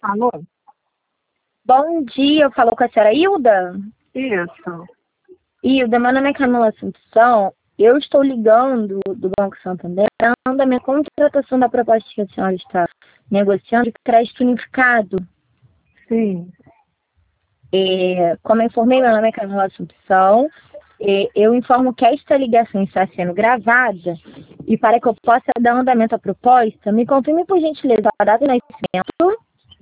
Alô? Bom dia, falou com a senhora Hilda? Isso. Hilda, meu nome é Camila Assunção. Eu estou ligando do Banco Santander dando a minha contratação da proposta que a senhora está negociando de crédito unificado. Sim. Como eu informei, meu nome é Camila Assunção. Eu informo que esta ligação está sendo gravada e para que eu possa dar andamento à proposta, me confirme por gentileza a data de nascimento,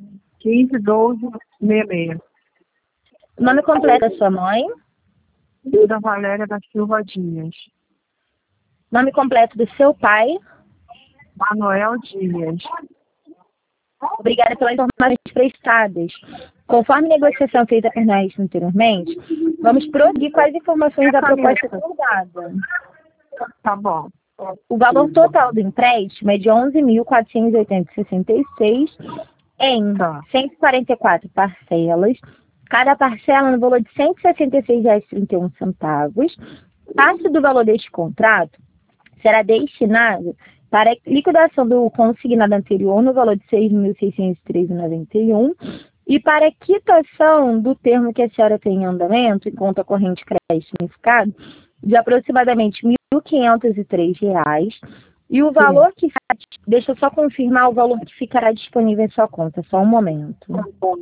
15/12/66. o nome completo da sua mãe, Hilda Valéria da Silva Dias. nome completo do seu pai. Manuel Dias. Obrigada pelas informações prestadas. Conforme negociação feita por nós anteriormente, vamos prosseguir com as informações da proposta acordada. Tá bom. O valor total do empréstimo é de R$ 11.480,66 em 144 parcelas, cada parcela no valor de R$ 166,31. Parte do valor deste contrato será destinado para a liquidação do consignado anterior no valor de R$ 6.613,91 e para a quitação do termo que a senhora tem em andamento, em conta corrente crédito unificado, de aproximadamente R$ 1.503. E o valor que... Deixa eu só confirmar o valor que ficará disponível em sua conta, só um momento. Tá bom.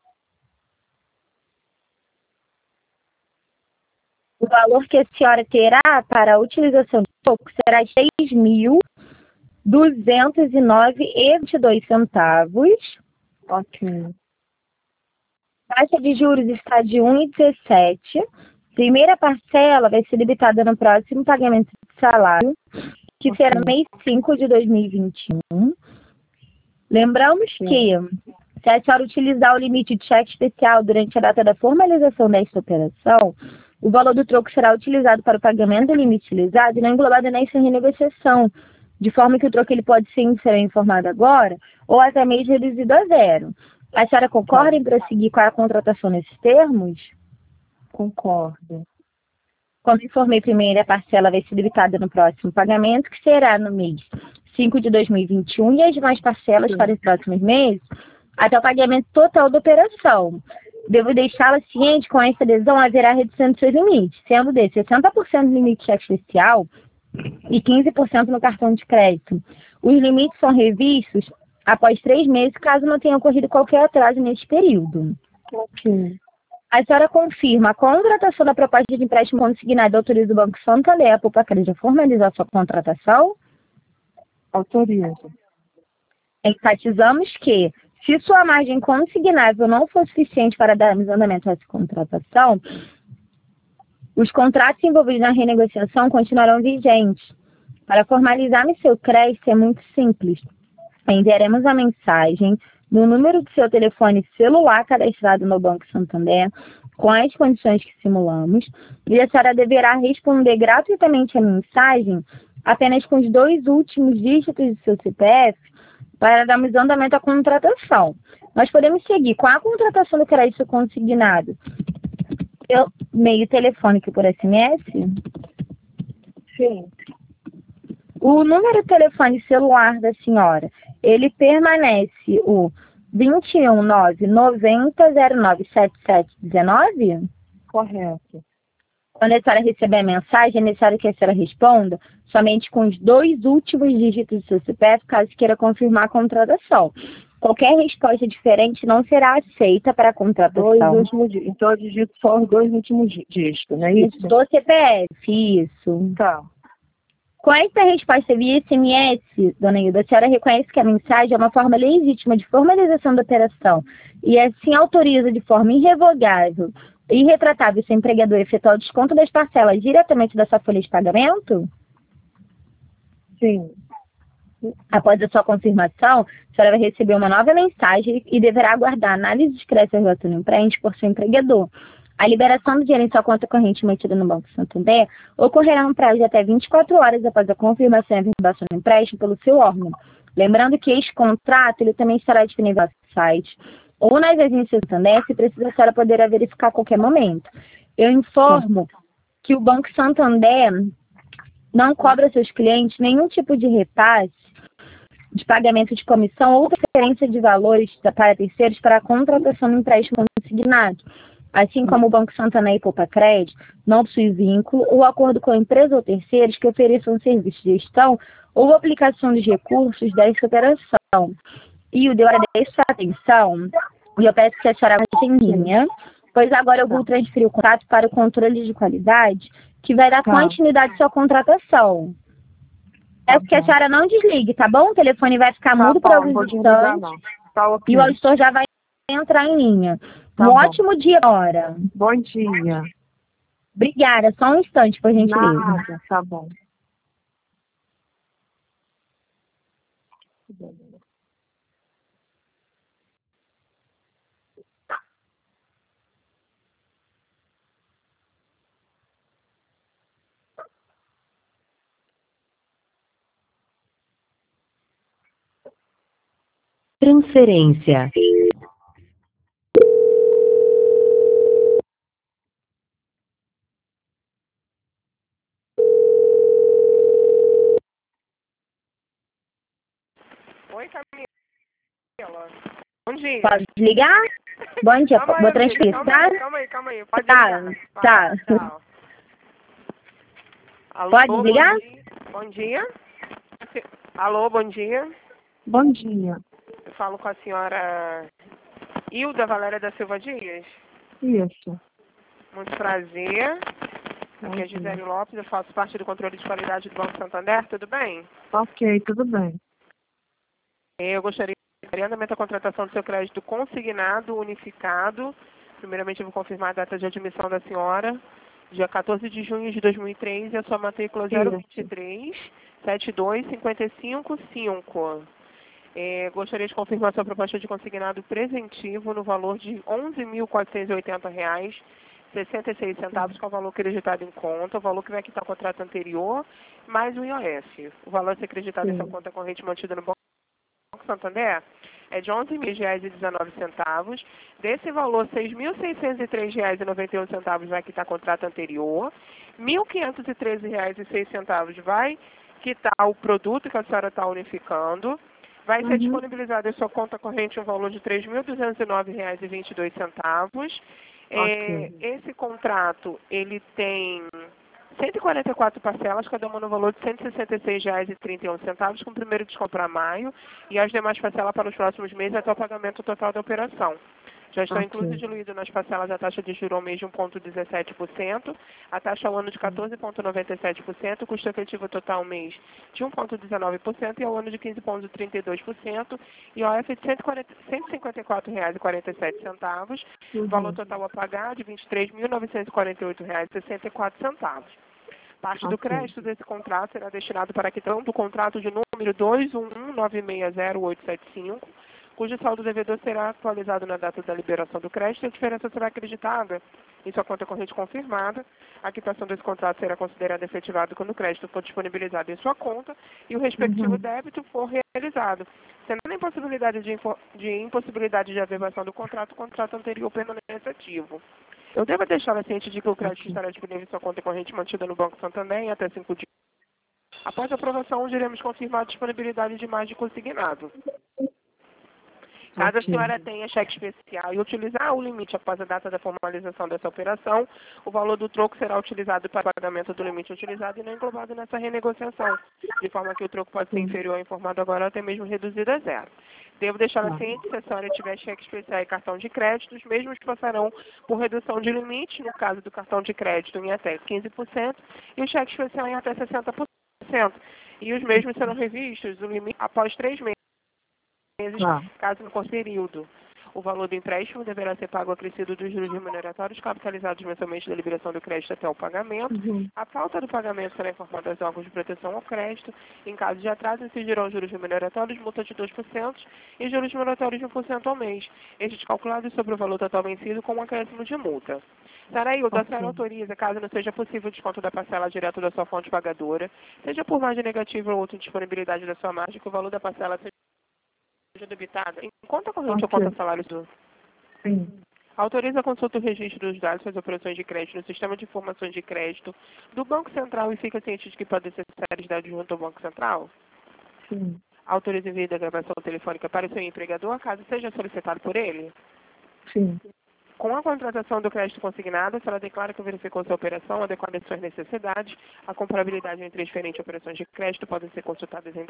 O valor que a senhora terá para a utilização do troco será de R$ 6.209,22. Ok. Taxa de juros está de 1,17. Primeira parcela vai ser debitada no próximo pagamento de salário, que será no mês 5 de 2021. Lembramos que, se a senhora utilizar o limite de cheque especial durante a data da formalização desta operação, o valor do troco será utilizado para o pagamento do limite utilizado e não englobado nessa renegociação, de forma que o troco ele pode sim ser informado agora ou até mesmo reduzido a zero. A senhora concorda em prosseguir com a contratação nesses termos? Concordo. Como informei primeiro, a parcela vai ser debitada no próximo pagamento, que será no mês 5 de 2021, e as demais parcelas para os próximos meses, até o pagamento total da operação. Devo deixá-la ciente, com essa adesão haverá redução de seus limites, sendo de 60% no limite de cheque especial e 15% no cartão de crédito. Os limites são revistos após 3 meses, caso não tenha ocorrido qualquer atraso neste período. Ok. A senhora confirma a contratação da proposta de empréstimo consignado e autoriza o Banco Santander, a Poupa Crédito, a formalizar sua contratação? Autorizo. Enfatizamos que, se sua margem consignável não for suficiente para dar andamento a essa contratação, os contratos envolvidos na renegociação continuarão vigentes. Para formalizar no seu crédito é muito simples. Enviaremos a mensagem no número do seu telefone celular cadastrado no Banco Santander, com as condições que simulamos, e a senhora deverá responder gratuitamente a mensagem apenas com os 2 últimos dígitos do seu CPF para darmos andamento à contratação. Nós podemos seguir com a contratação do crédito consignado pelo meio telefônico por SMS? Sim. O número de telefone celular da senhora, ele permanece o 21990097719? Correto. Quando a senhora receber a mensagem, é necessário que a senhora responda somente com os 2 últimos dígitos do seu CPF, caso queira confirmar a contratação. Qualquer resposta diferente não será aceita para a contratação. Então eu digito só os 2 últimos dígitos, não é isso? Do CPF, isso. Tá. Com essa resposta via SMS, dona Hilda, a senhora reconhece que a mensagem é uma forma legítima de formalização da operação e assim autoriza de forma irrevogável e irretratável seu empregador efetuar o desconto das parcelas diretamente da sua folha de pagamento? Sim. Após a sua confirmação, a senhora vai receber uma nova mensagem e deverá aguardar a análise de crédito do empréstimo por seu empregador. A liberação do dinheiro em sua conta corrente mantida no Banco Santander ocorrerá no prazo de até 24 horas após a confirmação e averbação do empréstimo pelo seu órgão. Lembrando que este contrato ele também estará disponível no site ou nas agências do Santander, se precisa, a senhora poderá verificar a qualquer momento. Eu informo que o Banco Santander não cobra aos seus clientes nenhum tipo de repasse de pagamento de comissão ou transferência de valores para terceiros para a contratação do empréstimo consignado. Assim como o Banco Santander e Poupa Crédito não possui vínculo ou acordo com a empresa ou terceiros que ofereçam serviço de gestão ou aplicação dos recursos desta operação. E o deu agradeço a atenção e eu peço que a senhora volte em linha, pois agora eu vou transferir o contato para o controle de qualidade, que vai dar continuidade à sua contratação. Peço que a senhora não desligue, tá bom? O telefone vai ficar mudo por alguns instantes e o auditor já vai entrar em linha. Ótimo dia agora. Bom dia. Obrigada. Só um instante, por gentileza. Nada, tá bom. Transferência. Oi, Camila. Bom dia. Pode desligar? Bom dia. Calma aí, Vou transferir, tá? Calma aí. Pode Tá, desligar. tá. Tchau. Alô, Pode desligar? Bom dia. Alô, bom dia. Bom dia. Eu falo com a senhora Hilda Valéria da Silva Dias. Isso. Muito prazer. Aqui é Gisele Lopes, eu faço parte do controle de qualidade do Banco Santander, tudo bem? Ok, tudo bem. Eu gostaria de andamento da contratação do seu crédito consignado, unificado. Primeiramente, eu vou confirmar a data de admissão da senhora, dia 14 de junho de 2003, e a sua matrícula 023 72555. Gostaria de confirmar a sua proposta de consignado preventivo no valor de R$ 11.480,66, que é o valor acreditado em conta, o valor que vai quitar o contrato anterior, mais o IOF. O valor a ser acreditado em sua conta corrente mantida no Banco Santander é de R$ 11.019. Desse valor, R$ 6.603,91 vai quitar contrato anterior, R$ 1.513,06 vai quitar o produto que a senhora está unificando. Vai ser disponibilizado em sua conta corrente um valor de R$ 3.209,22. Esse contrato, ele tem 144 parcelas, cada uma no valor de R$ 166,31, com o primeiro desconto para maio, e as demais parcelas para os próximos meses até o pagamento total da operação. Já está incluso e diluído nas parcelas a taxa de juros ao mês de 1,17%, a taxa ao ano de 14,97%, o custo efetivo total ao mês de 1,19% e ao ano de 15,32%, e o OF de R$ 154,47, valor total a pagar de R$ 23.948,64. Parte do crédito desse contrato será destinado para a quitação do contrato de número 211960875, cujo saldo devedor será atualizado na data da liberação do crédito e a diferença será acreditada em sua conta corrente confirmada. A quitação desse contrato será considerada efetivada quando o crédito for disponibilizado em sua conta e o respectivo débito for realizado. Sendo a impossibilidade de aversão do contrato, o contrato anterior permanece ativo. Eu devo deixá-la ciente de que o crédito estará disponível em sua conta corrente mantida no Banco Santander em até 5 dias. Após a aprovação, iremos confirmar a disponibilidade de mais de consignado. Caso a senhora tenha cheque especial e utilizar o limite após a data da formalização dessa operação, o valor do troco será utilizado para o pagamento do limite utilizado e não englobado nessa renegociação, de forma que o troco pode ser inferior ao informado agora ou até mesmo reduzido a zero. Devo deixá-la ciente, se a senhora tiver cheque especial e cartão de crédito, os mesmos passarão por redução de limite, no caso do cartão de crédito em até 15% e o cheque especial em até 60%. E os mesmos serão revistos, o limite após 3 meses. Caso não for período. O valor do empréstimo deverá ser pago acrescido dos juros remuneratórios capitalizados mensalmente da liberação do crédito até o pagamento. A falta do pagamento será informada aos órgãos de proteção ao crédito. Em caso de atraso, incidirão juros remuneratórios, multa de 2% e juros remuneratórios de 1% ao mês. Estes calculados sobre o valor total vencido com um acréscimo de multa. Sarailda, a senhora autoriza, caso não seja possível o desconto da parcela direto da sua fonte pagadora, seja por margem negativa ou outra indisponibilidade da sua margem, que o valor da parcela seja debitada em conta corrente ou conta salário do... Sim. Autoriza a consulta e o registro dos dados das operações de crédito no sistema de informações de crédito do Banco Central e fica ciente de que podem ser seriedade junto ao Banco Central? Sim. Autoriza o envio da gravação telefônica para o seu empregador, caso seja solicitado por ele. Sim. Com a contratação do crédito consignado, a senhora declara que verificou sua operação adequada às suas necessidades. A comparabilidade entre diferentes operações de crédito podem ser consultadas em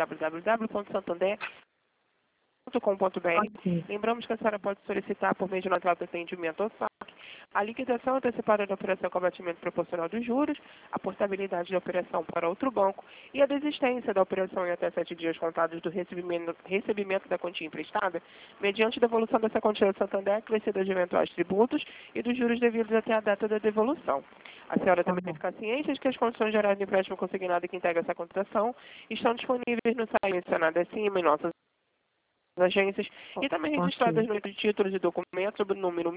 www.santander.com.br. Ok. Lembramos que a senhora pode solicitar, por meio de nota de atendimento ou saque, a liquidação antecipada da operação com abatimento proporcional dos juros, a portabilidade da operação para outro banco e a desistência da operação em até 7 dias contados do recebimento da quantia emprestada, mediante devolução dessa quantia ao Santander, crescida de eventuais tributos e dos juros devidos até a data da devolução. A senhora também deve ficar ciente de que as condições gerais do empréstimo consignado que integra essa contratação estão disponíveis no site mencionado acima em nossas agências e também registradas no livro de títulos e documentos sob o número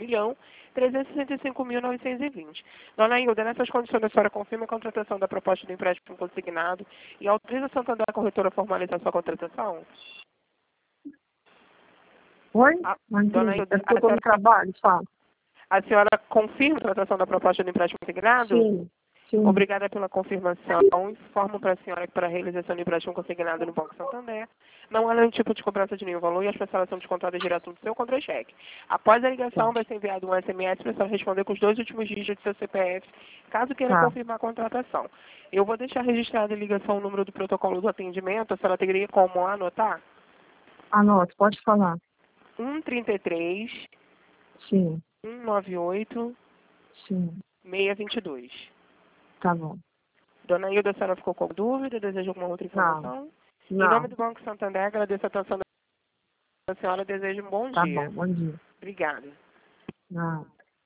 1.365.920. Dona Hilda, nessas condições a senhora confirma a contratação da proposta do empréstimo consignado e autoriza a Santander a corretora a formalizar sua contratação? Oi? Dona Hilda, Eu estou no trabalho, fala. a senhora confirma a contratação da proposta do empréstimo consignado? Sim. Sim. Obrigada pela confirmação. Informo para a senhora que para a realização do empréstimo consignado no Banco Santander, não há nenhum tipo de cobrança de nenhum valor e as parcelas são descontadas direto do seu contra-cheque. Após a ligação, vai ser enviado um SMS para a senhora responder com os 2 últimos dígitos do seu CPF, caso queira confirmar a contratação. Eu vou deixar registrado em ligação o número do protocolo do atendimento, a senhora teria como anotar? Anote, pode falar. 133 Sim. 198 Sim. 622. Tá bom. Dona Hilda, a senhora ficou com dúvida? Deseja alguma outra informação? Em nome do Banco Santander, agradeço a atenção da senhora e desejo um bom dia. Tá bom, bom dia. Obrigada. Não.